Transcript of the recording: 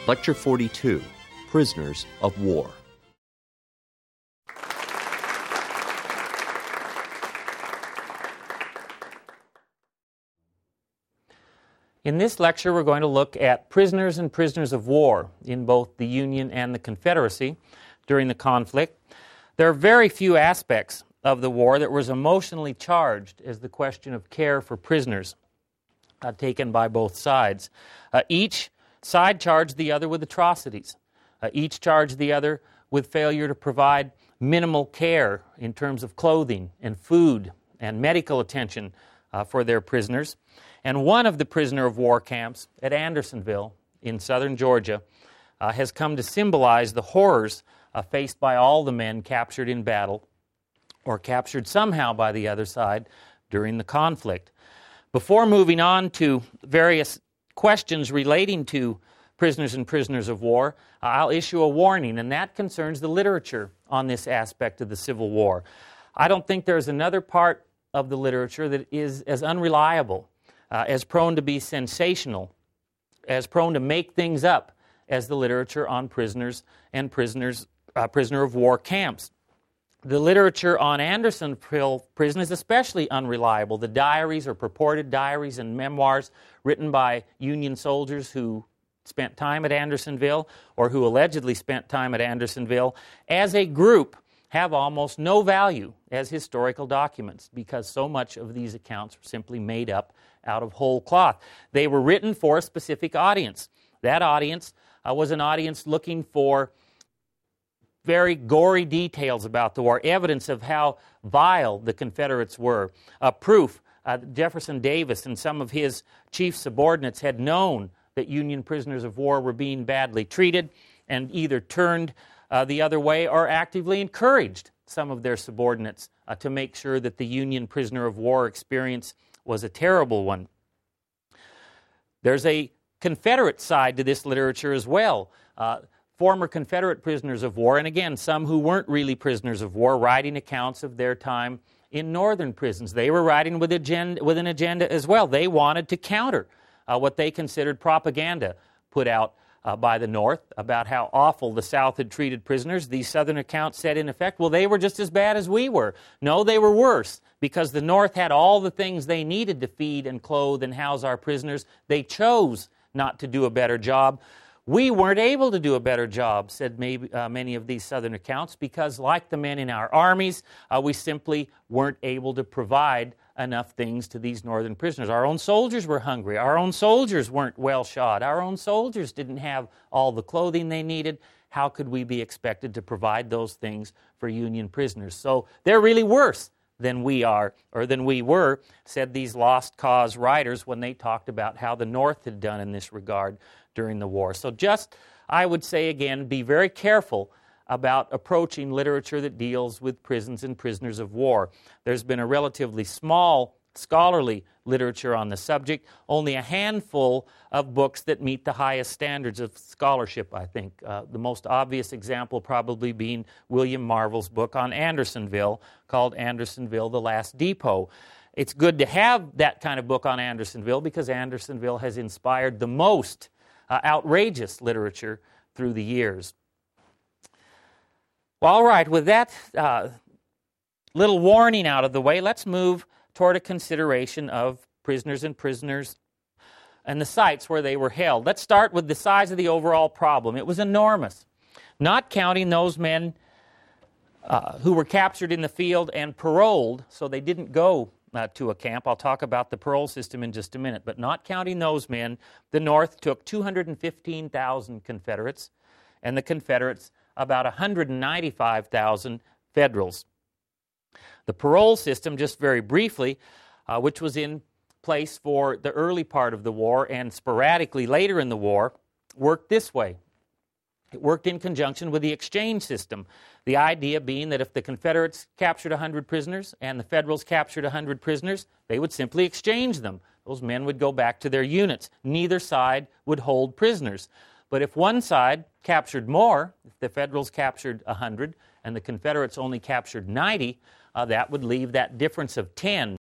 Lecture 42, Prisoners of War. In this lecture, we're going to look at prisoners and prisoners of war in both the Union and the Confederacy during the conflict. There are very few aspects of the war that was emotionally charged as the question of care for prisoners taken by both sides. Each side charged the other with atrocities. Each charged the other with failure to provide minimal care in terms of clothing and food and medical attention for their prisoners. And one of the prisoner of war camps at Andersonville in southern Georgia has come to symbolize the horrors faced by all the men captured in battle or captured somehow by the other side during the conflict. Before moving on to various questions relating to prisoners and prisoners of war, I'll issue a warning, and that concerns the literature on this aspect of the Civil War. I don't think there's another part of the literature that is as unreliable, as prone to be sensational, as prone to make things up as the literature on prisoners and prisoner of war camps. The literature on Andersonville prison is especially unreliable. The diaries or purported diaries and memoirs written by Union soldiers who spent time at Andersonville or who allegedly spent time at Andersonville as a group have almost no value as historical documents because so much of these accounts were simply made up out of whole cloth. They were written for a specific audience. That audience was an audience looking for very gory details about the war, evidence of how vile the Confederates were, proof Jefferson Davis and some of his chief subordinates had known that Union prisoners of war were being badly treated and either turned the other way or actively encouraged some of their subordinates to make sure that the Union prisoner of war experience was a terrible one. There's a Confederate side to this literature as well. Former Confederate prisoners of war, and again, some who weren't really prisoners of war, writing accounts of their time in northern prisons. They were writing with an agenda as well. They wanted to counter what they considered propaganda put out by the North about how awful the South had treated prisoners. These Southern accounts said, in effect, well, they were just as bad as we were. No, they were worse because the North had all the things they needed to feed and clothe and house our prisoners. They chose not to do a better job. We weren't able to do a better job, said many of these Southern accounts, because like the men in our armies, we simply weren't able to provide enough things to these northern prisoners. Our own soldiers were hungry. Our own soldiers weren't well shod. Our own soldiers didn't have all the clothing they needed. How could we be expected to provide those things for Union prisoners? So they're really worse than we are, or than we were, said these lost cause writers when they talked about how the North had done in this regard during the war. So just, I would say again, be very careful about approaching literature that deals with prisons and prisoners of war. There's been a relatively small scholarly literature on the subject, only a handful of books that meet the highest standards of scholarship, I think. The most obvious example probably being William Marvel's book on Andersonville called Andersonville, the Last Depot. It's good to have that kind of book on Andersonville because Andersonville has inspired the most outrageous literature through the years. Well, all right, with that little warning out of the way, let's move toward a consideration of prisoners and the sites where they were held. Let's start with the size of the overall problem. It was enormous, not counting those men who were captured in the field and paroled, so they didn't go to a camp. I'll talk about the parole system in just a minute, but not counting those men, the North took 215,000 Confederates, and the Confederates about 195,000 Federals. The parole system, just very briefly, which was in place for the early part of the war and sporadically later in the war, worked this way. It worked in conjunction with the exchange system, the idea being that if the Confederates captured 100 prisoners and the Federals captured 100 prisoners, they would simply exchange them. Those men would go back to their units. Neither side would hold prisoners. But if one side captured more, if the Federals captured 100 and the Confederates only captured 90, that would leave that difference of 10